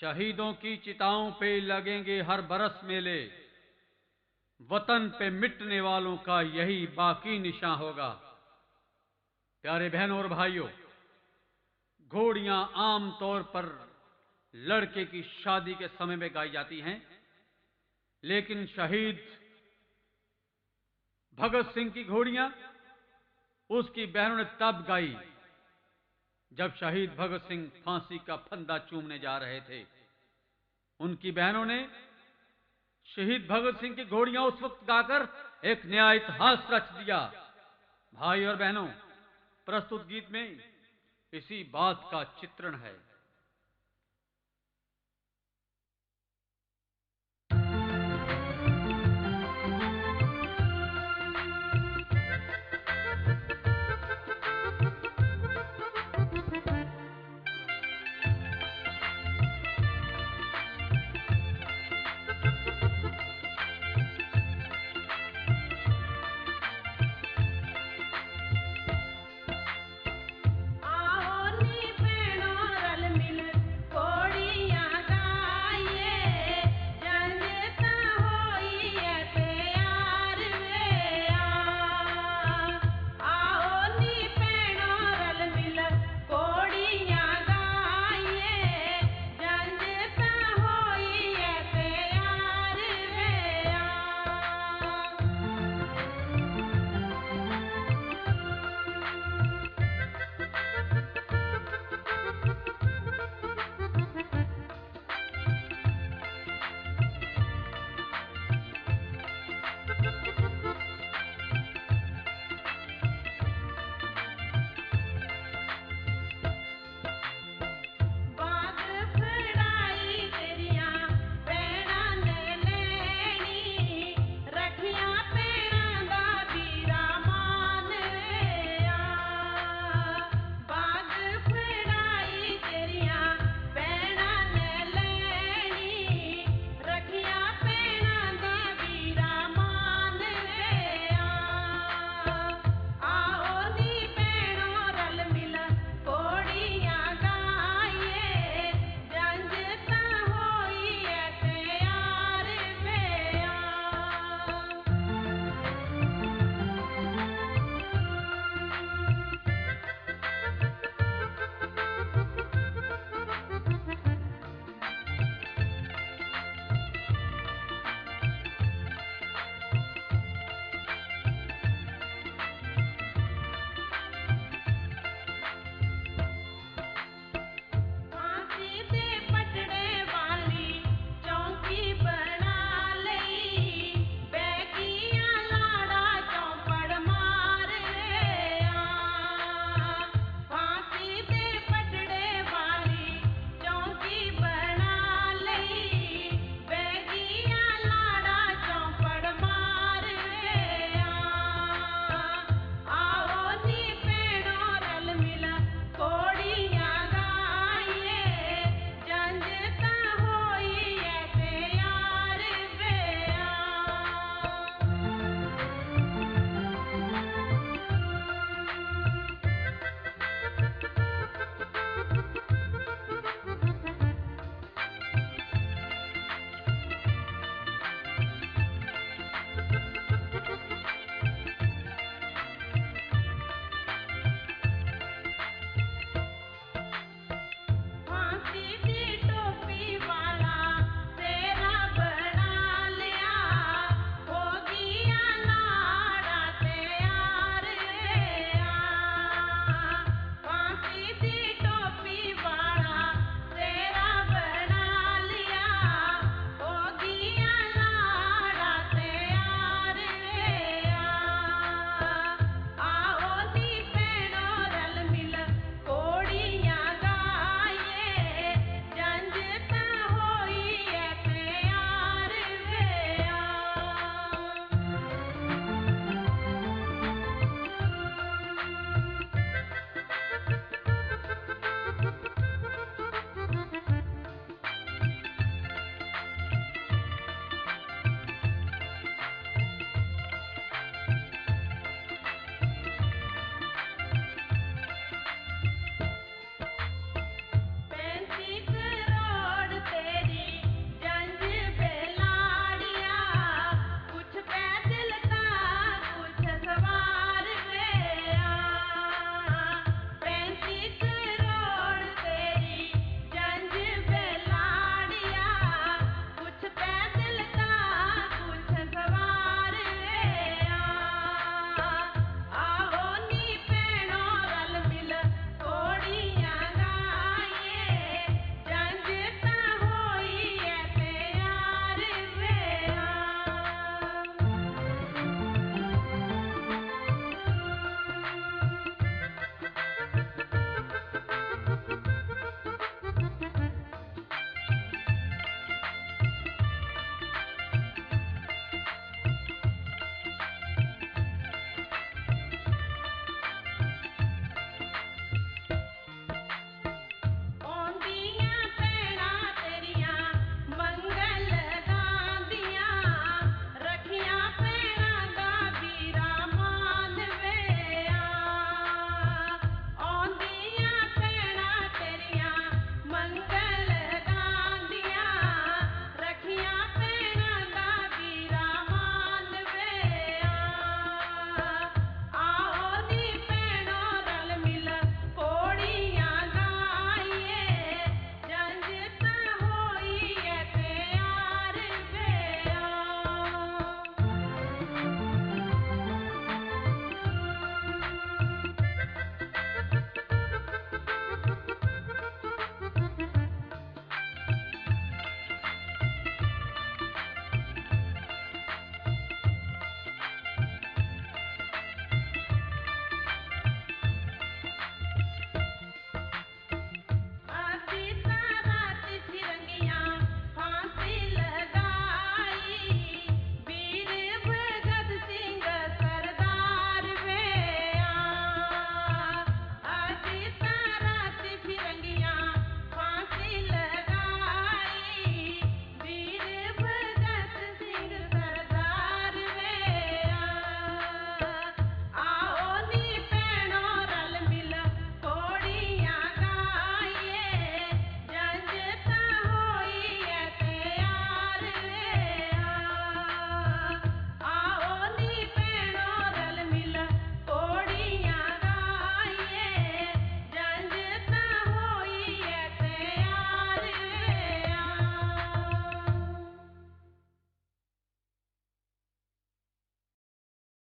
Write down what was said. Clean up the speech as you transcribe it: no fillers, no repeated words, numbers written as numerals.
शहीदों की चिताओं पे लगेंगे हर बरस मेले, वतन पे मिटने वालों का यही बाकी निशान होगा। प्यारे बहनों और भाइयों, घोड़ियां आम तौर पर लड़के की शादी के समय में गाई जाती हैं, लेकिन शहीद भगत सिंह की घोड़ियां उसकी बहनों ने तब गाई जब शहीद भगत सिंह फांसी का फंदा चूमने जा रहे थे। उनकी बहनों ने शहीद भगत सिंह की घोड़ियां उस वक्त गाकर एक नया इतिहास रच दिया। भाई और बहनों, प्रस्तुत गीत में इसी बात का चित्रण है।